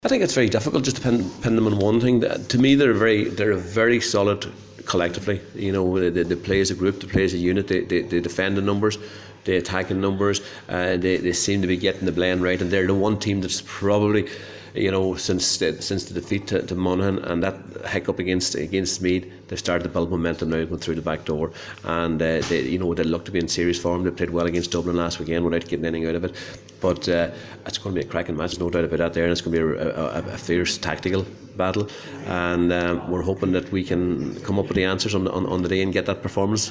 I think it's very difficult just to pin them on one thing. To me, they're very solid collectively. You know, they play as a group, they play as a unit. They defend in numbers, they attack in numbers. They seem to be getting the blend right, and they're the one team that's probably, you know, since the defeat to Monaghan and that hiccup against Meath, they've started to build momentum now, going through the back door, and they look to be in serious form. They played well against Dublin last weekend without getting anything out of it. But it's going to be a cracking match, no doubt about that there, and it's going to be a fierce tactical battle, and we're hoping that we can come up with the answers on the day and get that performance.